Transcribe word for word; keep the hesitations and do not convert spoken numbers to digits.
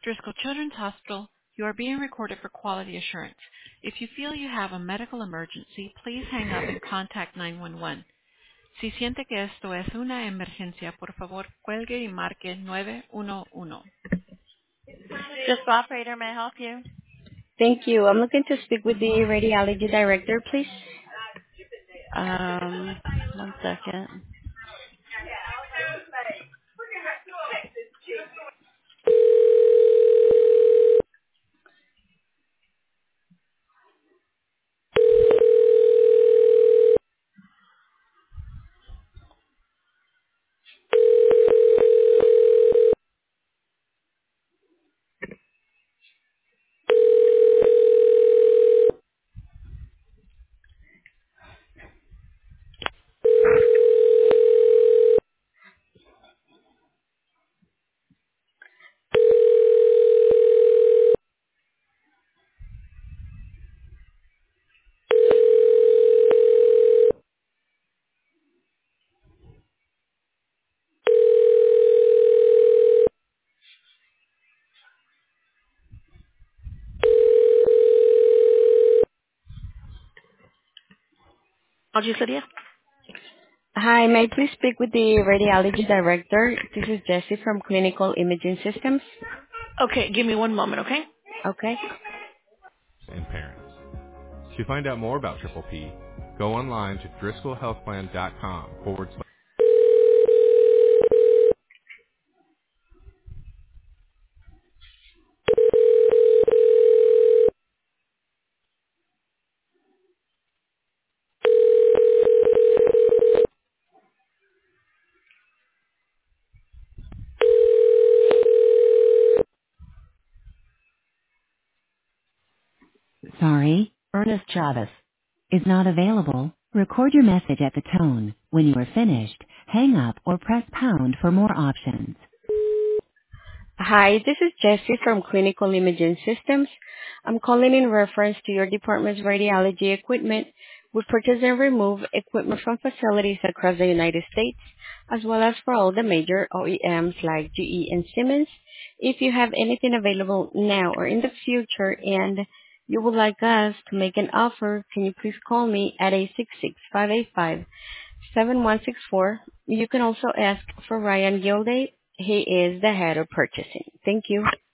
Driscoll Children's Hospital, you are being recorded for quality assurance. If you feel you have a medical emergency, please hang up and contact nine one one. Si siente que esto es una emergencia, por favor, cuelgue y marque nueve uno uno. Driscoll operator, may I help you? Thank you. I'm looking to speak with the radiology director, please. Um, one second. Audrey Lydia? Hi, may I please speak with the radiology director? This is Jessie from Clinical Imaging Systems. Okay, give me one moment, okay? Okay. And parents. To find out more about Triple P, go online to driscollhealthplan.com forward slash. Sorry, Ernest Chavez is not available. Record your message at the tone. When you are finished, hang up or press pound for more options. Hi, this is Jessie from Clinical Imaging Systems. I'm calling in reference to your department's radiology equipment. We purchase and remove equipment from facilities across the United States, as well as for all the major O E Ms like G E and Siemens. If you have anything available now or in the future and you would like us to make an offer, can you please call me at eight six six, five eight five, seven one six four. You can also ask for Ryan Gilday. He is the head of purchasing. Thank you.